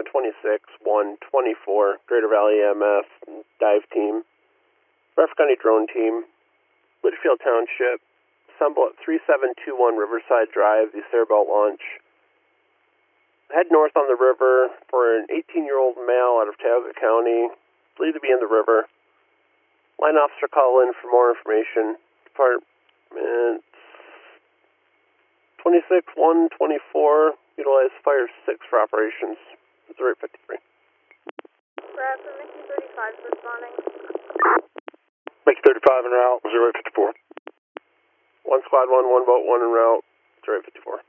124, Greater Valley EMS dive team, Bradford County drone team, Whitfield Township, assemble at 3721 Riverside Drive, the Cerebelt launch. Head north on the river for an 18-year-old male out of Tioga County, believed to be in the river. Line officer call in for more information. Department 26124, utilize Fire 6 for operations. 0853. Bradford, Mickey 35 is responding. Mickey 35 en route, 0854. 1 squad 1, 1 boat 1 en route, 0854.